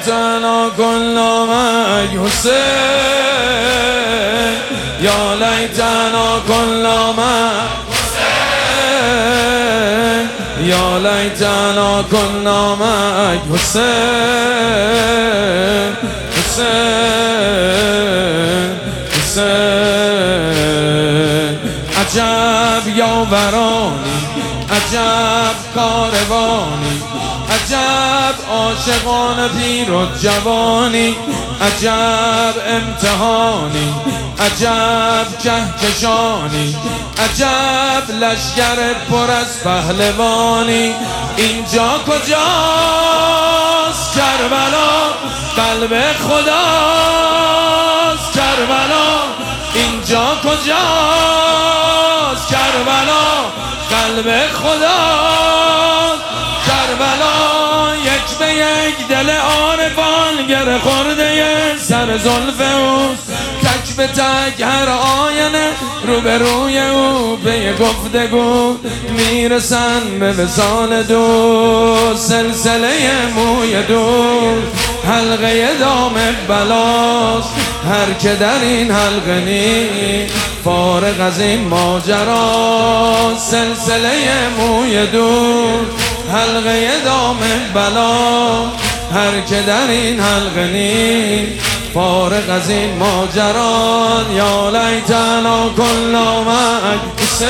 لیتنا کنا معک حسین، یا لیتنا کنا معک حسین، یا لیتنا کنا معک حسین، حسین، حسین. عجب یاورانی، عجب کاروانی، عجب عاشقان پیر و جوانی، عجب امتحانی، عجب کهکشانی، عجب لشکر پر از پهلوانی. اینجا کجاست کربلا؟ قلب خداست کربلا. اینجا کجاست کربلا؟ قلب خداست کربلا. یک به یک دل عارفان گره خورده سر زلف اوست، تک به تک هر آینه روبروی او به گفتگو میرسن به وصال دو. سلسله موی دو حلقه دام بلاست، هر که در این حلقه نی فارغ از این ماجرا. سلسله موی دور حلقه دام بلا، هر که در این حلقه نی فارغ از این ماجرا. یا لیتنا کنا معک حسین،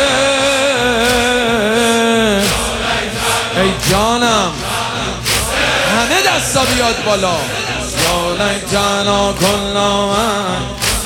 ای جانم همه دستا بیاد بالا. یا لیتنا کنا معک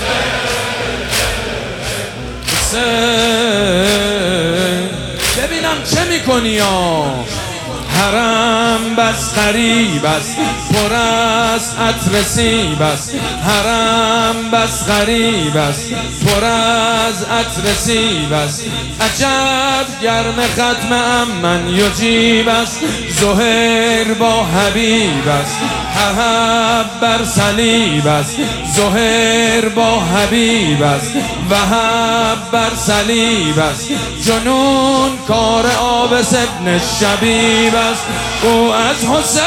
حسین. ببینم چه میکنی یا حرم بس غریب است، پر از عطر سیب است. حرم بس غریب است، پر از عطر سیب است. عجب گرم ختم امن یجیب است. زهیر با حبیب است، حب بر صلیب است. زهیر با حبیب است، وهب بر صلیب است. جنون کار عابس ابن شبیب است. او از حسین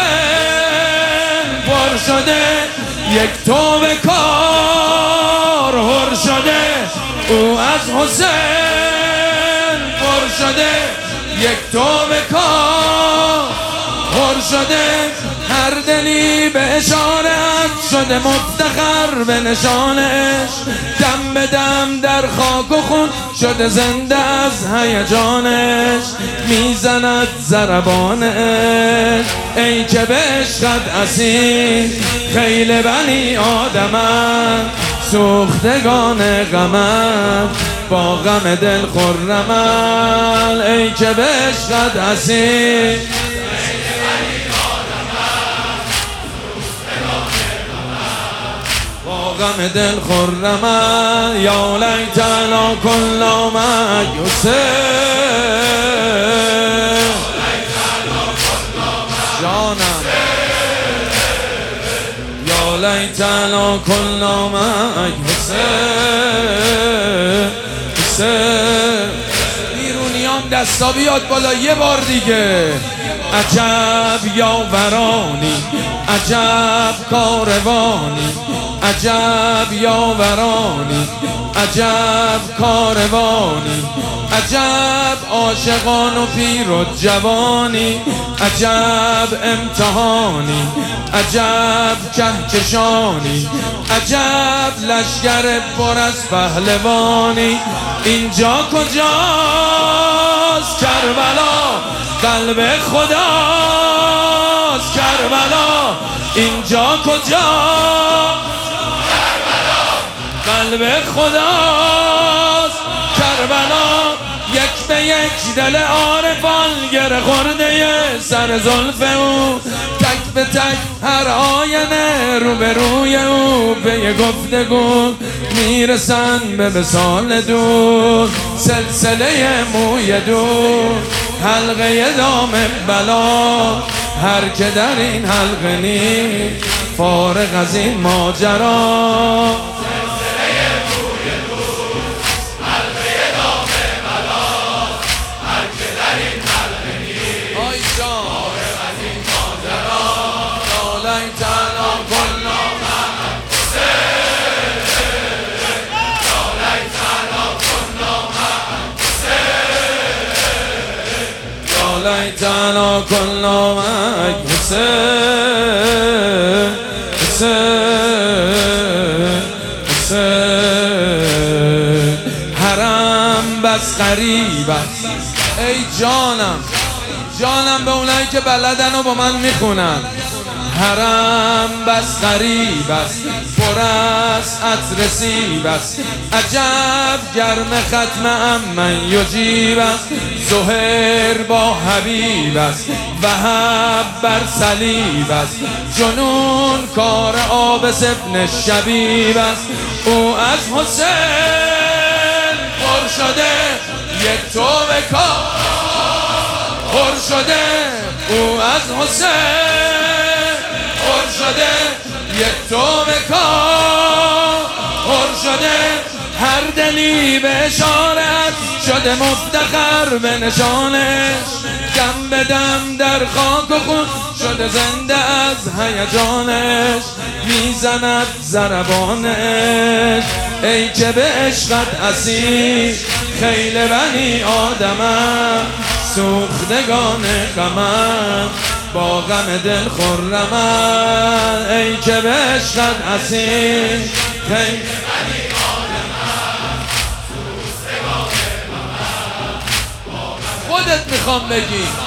پر شده، یک توبه کار هر شده. او از حسین پر شده، یک توبه کار هر شده. هر دلی به اشارت شده مفتخر به نشان عشق. دم به دم در خاک و خون شده زنده از هیجانش. میزند ضربان عشق ای که به عشقت اسیر. خیل بنی آدمت سوختگان غمت، با غم دل خرمن ای که به عشقت اسیر. غم دل خرمن. یا لیتنا کنا معک حسین، جانم یا لیتنا کنا معک حسین، حسین. بیرونیان دستا بیاد بالا یه بار دیگه. عجب یاورانی، عجب کاروانی، عجب یاورانی، عجب کاروانی. عجب عاشقان و پیر و جوانی، عجب امتحانی، عجب کهکشانی، عجب لشکر پر از پهلوانی. اینجا کجاست کربلا؟ قلب خداست کربلا. اینجا کجاست قلب خداست کربلا. یک به یک دل عارفان گره خورده سر زلف او، تک به تک هر آینه روبروی او به گفتگو میرسن به وصال دور. سلسله موی دور حلقه دام بلا، هر که در این حلقه نی فارغ از این ماجرا. آی جان فارغ از این ماجرا. یا لیتنا کربلا کن نامک حسین حسین حسین حرم بس غریب است ای جانم جانم به اونایی که بلدن و با من میخونن حرم بس غریب است پر از عطر سیب است عجب گرم ختم من یجیب است زهر با حبیب است وهب بر صلیب است جنون کار عابس ابن شبیب است او از حسین پر شده یک تو به کار پر شده او از حسین پر شده یک تو به کار پر شده هر دلی به اشارت شده مفتخر به نشانش دم به دم در خاک و خون شده زنده از هیجانش میزند ضربانش ای که به عشقت اسیر خیل بنی آدمم سوختگان غمم با غم دل خرمم ای که به عشقت اسیر خیل بنی آدمم سوختگان غمم خودت میخوام بگی